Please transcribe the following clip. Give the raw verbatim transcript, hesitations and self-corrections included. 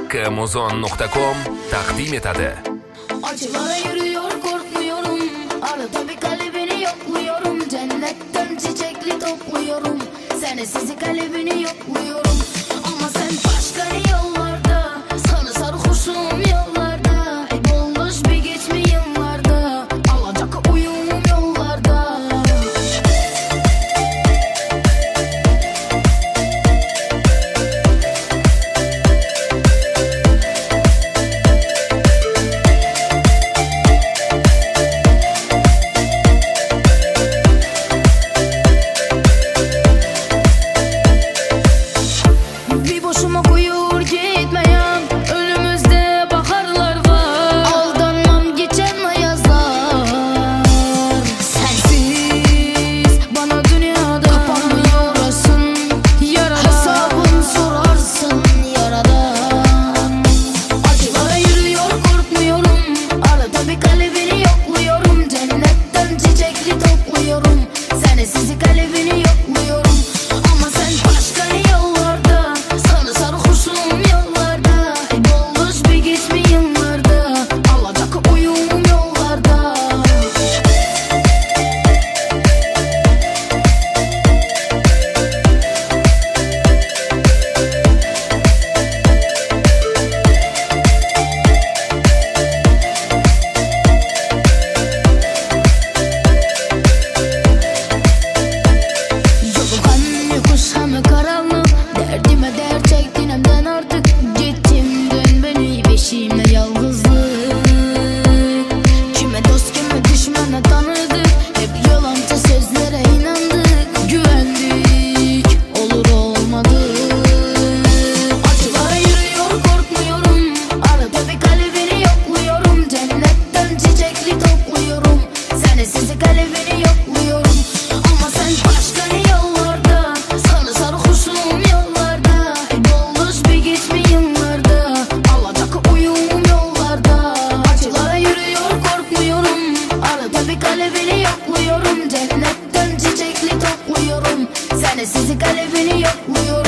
kmuzon nokta com taqdim etadi. Acılara yürüyor korkmuyorum, arada bir kalbini yokluyorum. Cennetten çiçekli topluyorum, sensiz kalbini yokluyorum. Ama sen başka yollarda, sana sarhoşum yollarda. Hep olmuş bir geçmi yıllarda, alacak uyum yollarda. Boşuma koyur gitmeyen, önümüzde baharlar var. Aldanmam geçen yazlar. Sensiz bana dünyada kapanmıyorsun yaradan. Hesabını sorarsın yaradan. Acılara yürüyor korkmuyorum, arada bir kalbini yokluyorum. Cennetten çiçekli topluyorum, sensiz kalbini yokluyorum. Ama sen başka yollarda, sana sarhoşum yollarda. Hep olmuş bir geçmi yıllarda, alacak uyum yollarda. Yolu hem yokuş hem karanlık, derdime dert çektin hemden artık. Gittim dön beni beşiğimle yalnızlık. Kime dost kime düşmana tanıdık, hep yalancı sözlere inandık. Güvendik olur olmadı. Acılara yürüyor korkmuyorum, arada bir kalbini yokluyorum. Cennetten çiçekli topluyorum, sensiz kalbini yokluyorum. Ama sen başka yollarda, sana sarhoşum yollarda. Hep olmuş bir geçmi yıllarda, alacak uyum yollarda. Acılara yürüyor korkmuyorum, arada bir kalbini yokluyorum. Cennetten çiçekli topluyorum, sensiz kalbini yokluyorum.